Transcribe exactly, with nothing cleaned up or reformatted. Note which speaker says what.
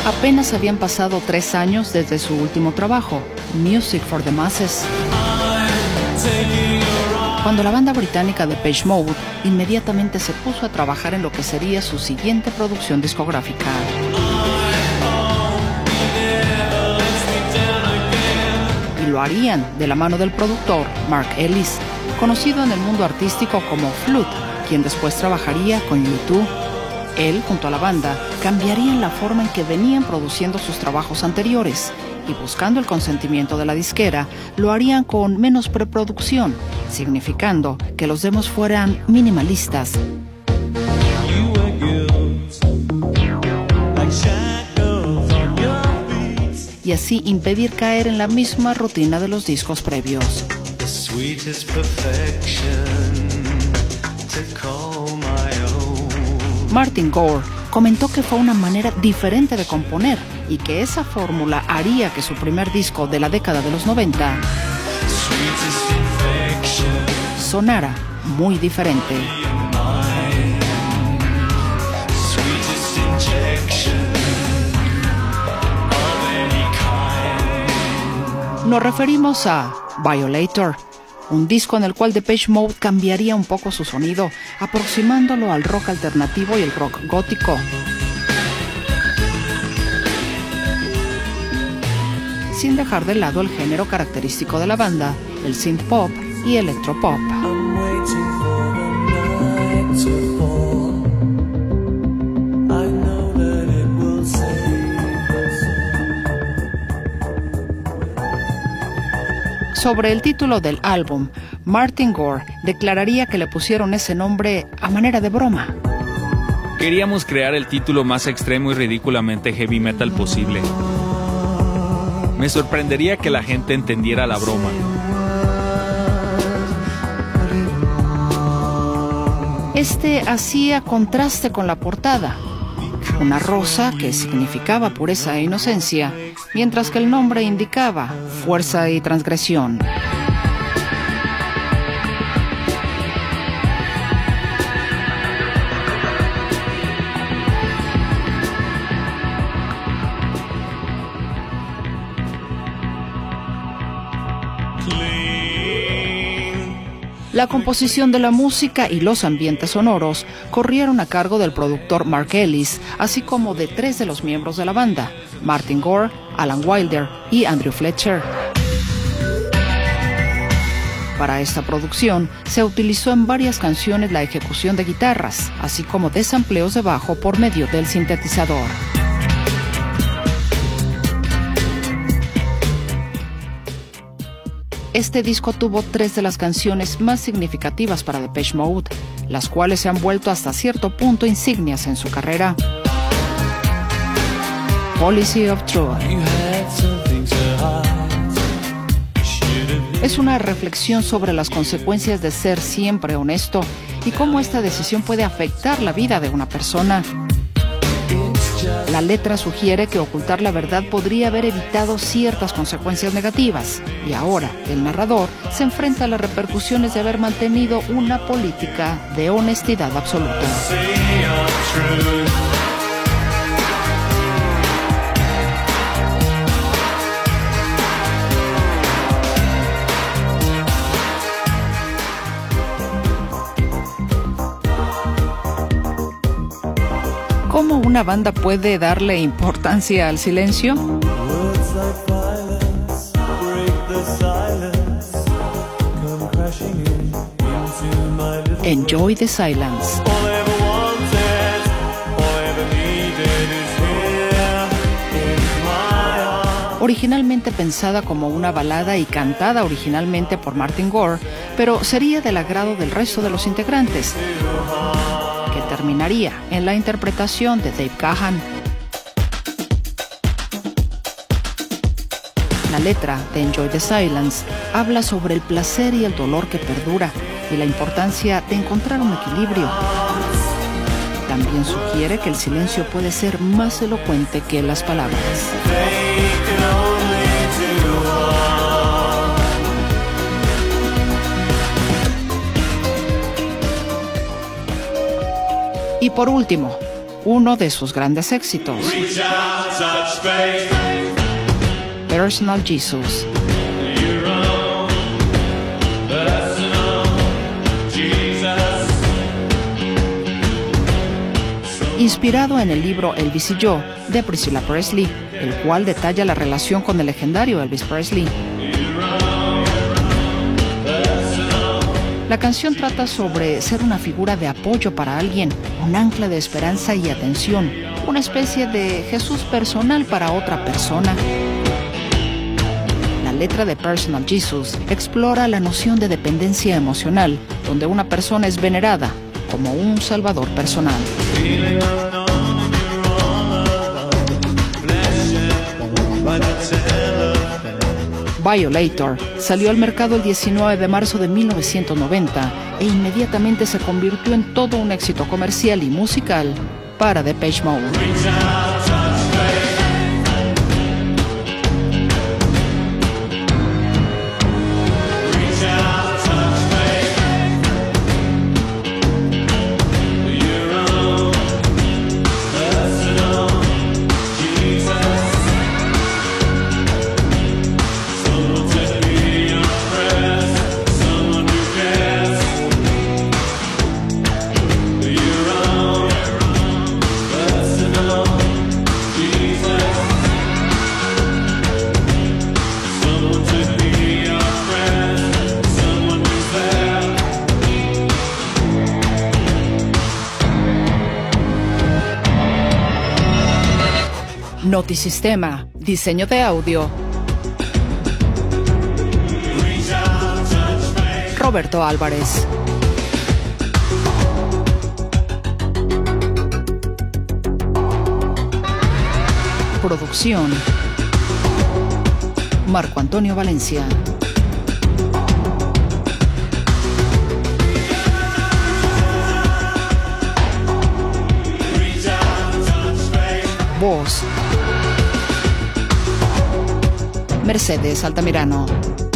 Speaker 1: Apenas habían pasado tres años desde su último trabajo, Music for the Masses, cuando la banda británica Depeche Mode inmediatamente se puso a trabajar en lo que sería su siguiente producción discográfica. Y lo harían de la mano del productor Mark Ellis, conocido en el mundo artístico como Flood, quien después trabajaría con U dos. Él, junto a la banda, cambiarían la forma en que venían produciendo sus trabajos anteriores y, buscando el consentimiento de la disquera, lo harían con menos preproducción, significando que los demos fueran minimalistas. Y así impedir caer en la misma rutina de los discos previos. Martin Gore comentó que fue una manera diferente de componer y que esa fórmula haría que su primer disco de la década de los noventa sonara muy diferente. Nos referimos a Violator, un disco en el cual Depeche Mode cambiaría un poco su sonido, aproximándolo al rock alternativo y el rock gótico. Sin dejar de lado el género característico de la banda, el synth pop y electropop. Sobre el título del álbum, Martin Gore declararía que le pusieron ese nombre a manera de broma.
Speaker 2: Queríamos crear el título más extremo y ridículamente heavy metal posible. Me sorprendería que la gente entendiera la broma.
Speaker 1: Este hacía contraste con la portada. Una rosa que significaba pureza e inocencia, mientras que el nombre indicaba fuerza y transgresión. La composición de la música y los ambientes sonoros corrieron a cargo del productor Mark Ellis, así como de tres de los miembros de la banda, Martin Gore, Alan Wilder y Andrew Fletcher. Para esta producción se utilizó en varias canciones la ejecución de guitarras, así como de sampleos de bajo por medio del sintetizador. Este disco tuvo tres de las canciones más significativas para Depeche Mode, las cuales se han vuelto hasta cierto punto insignias en su carrera. Policy of Truth es una reflexión sobre las consecuencias de ser siempre honesto y cómo esta decisión puede afectar la vida de una persona. La letra sugiere que ocultar la verdad podría haber evitado ciertas consecuencias negativas, y ahora el narrador se enfrenta a las repercusiones de haber mantenido una política de honestidad absoluta. ¿Cómo una banda puede darle importancia al silencio? Enjoy the Silence. Originalmente pensada como una balada y cantada originalmente por Martin Gore, pero sería del agrado del resto de los integrantes, que terminaría en la interpretación de Dave Gahan. La letra de Enjoy the Silence habla sobre el placer y el dolor que perdura y la importancia de encontrar un equilibrio. También sugiere que el silencio puede ser más elocuente que las palabras. Y por último, uno de sus grandes éxitos, Personal Jesus. Inspirado en el libro Elvis y yo, de Priscilla Presley, el cual detalla la relación con el legendario Elvis Presley. La canción trata sobre ser una figura de apoyo para alguien, un ancla de esperanza y atención, una especie de Jesús personal para otra persona. La letra de Personal Jesus explora la noción de dependencia emocional, donde una persona es venerada como un salvador personal. Violator salió al mercado el diecinueve de marzo de mil novecientos noventa e inmediatamente se convirtió en todo un éxito comercial y musical para Depeche Mode. Notisistema, diseño de audio, Roberto Álvarez. Producción, Marco Antonio Valencia. Voz, Mercedes Altamirano.